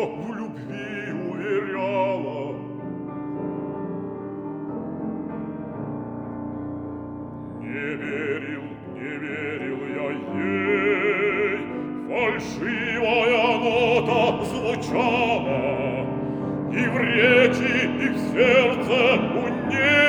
в любви уверяла. Не верил я ей, фальшивая нота звучала, и в речи, и в сердце у ней